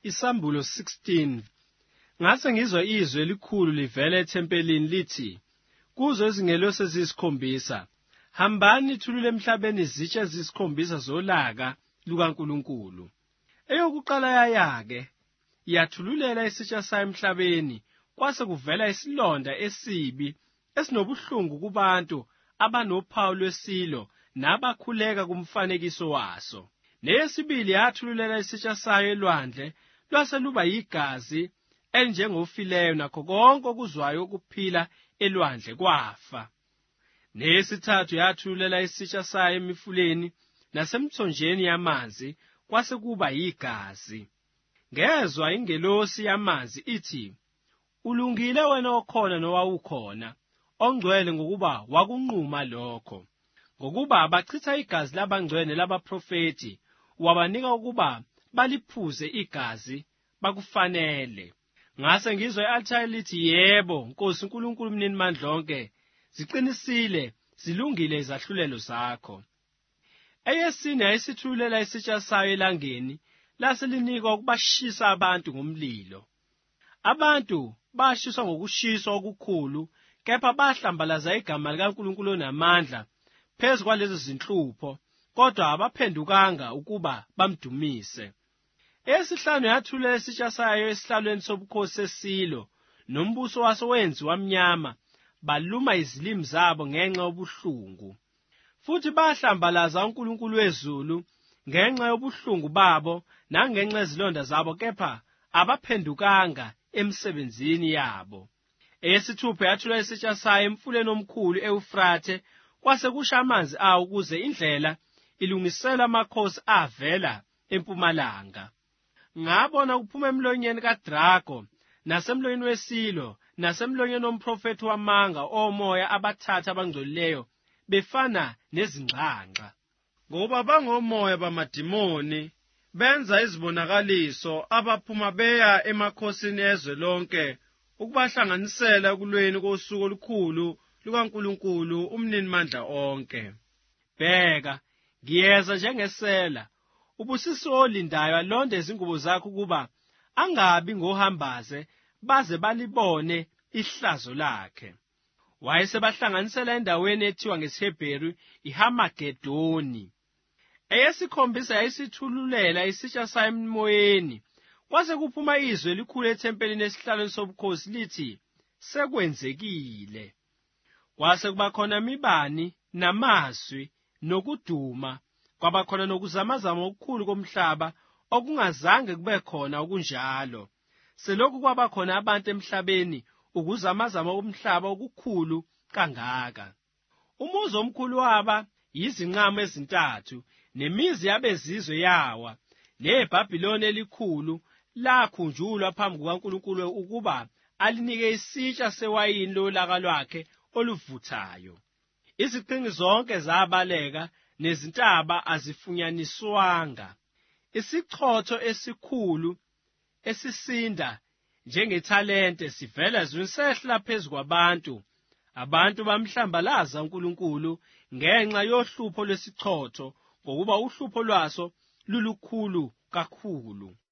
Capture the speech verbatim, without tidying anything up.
Isambulo sixteen. Ngase ngizwa izwi elikhulu livela ethempelini lithi, kuzo izingelosi eziyisikhombisa, hambani nithulule emhlabeni izitsha eziyisikhombisa zolaka lukaNkulunkulu. Eyokuqala yaya-ke, yathululela isitsha sayo emhlabeni, kwase kuvela isilonda esibi esinobuhlungu kubantu abanophawu lwesilo nabakhuleka kumfanekiso waso. Neyesibili yathululela isitsha sayo elwandle, lwase luba yigazi elinjengofileyo nakho konke okuzwayo ukuphila elwandle kwafa. Neyesithathu yathululela isitsha sayo emifuleni nasemthonjeni yamanzi, kwase kuba yigazi. Ngezwa ingelosi yamanzi ithi, ulungile wena okhona nowawukhona, ongcwele ngokuba wakunquma lokho. Ngokuba abachitha igazi labangcwele labaprofeti, wabanika ukuba baliphuze igazi, bakufanele. Ngase ngizwa i-althari lithi, yebo, Nkosi uNkulunkulu mnini mandlonke, ziqinisile, zilungile izahlulelo zakho. Eyesine yayisithululela isitsha sayo elangeni, lase linikwa ukubashisa abantu ngomlilo. Abantu bashiswa ngokushiswa okukhulu, kepha bahlambalaza igama likaNkulunkulu onamandla phezu kwalezo zinhlupho, kodwa abaphendukanga ukuba bamdumise. Eyesihlanu yathululela isitsha sayo esihlalweni sobukhosi sesilo, nombuso waso wenziwa mnyama, baluma izilimi zabo ngenxa yobuhlungu. Futhi bahlambalaza uNkulunkulu wezulu ngenxa yobuhlungu babo nangenxa yezilonda zabo, kepha abaphendukanga emsebenzini yabo. Eyesithupha yathululela isitsha sayo emfuleni omkhulu e-Ufrathe, kwase kusha amanzi awo ukuze indlela ilungiselwe amakhosi avela empumalanga. Ngabona kuphuma emlonyeni kaDrago, nasemlonyeni wesilo, nasemlonyeni womprofethi wamanga omoya abathathu abangcolileyo, befana nezingxangxa. Ngoba bangomoya bamadimoni, benza izibonakaliso, abaphuma beya emakhosini ezwe lonke, ukubahlanganisela ekulweni kosuku olukhulu lukaNkulunkulu umnini mandla onke. Bheka, ngiyeza njengesela, ubusisi olindayo alonde izingubo zakho ukuba angabi ngohambaze baze balibone ihlazo lakhe. Wayesebahlanganisela endaweni ethiwa ngesihebheru iHamagedoni. Eyesikhombisa yayisithululela isitsha sayo emoyeni, kwase kuphuma izwi elikhulu ethempelini esihlalweni sobukhosi lithi, sekwenzekile. Kwase kuba khona imibani namazwi nokuduma, kwaba khona nokuzamazama okukhulu komhlaba okungazange kube khona okunjalo. Selokhu kwaba khona abantu emhlabeni, ukuzamazama komhlaba okukhulu kangaka. Umuzi omkhulu waba yizinqamo ezintathu, nemizi yabezizwe yawa, neBhabhiloni elikhulu lakhunjulwa phambi kukaNkulunkulu ukuba alinike isitsha sewayini lolaka lwakhe oluvuthayo. Iziqhingi zonke zabaleka, nezintaba azifunyaniswanga. Isichotho esikhulu esisinda njengethalente sivela ezweni sehla phezu kwabantu. Abantu bamhlambalaza uNkulunkulu ngenxa yohlupho lwesichotho, ngokuba uhlupho lwaso lulukhulu kakhulu.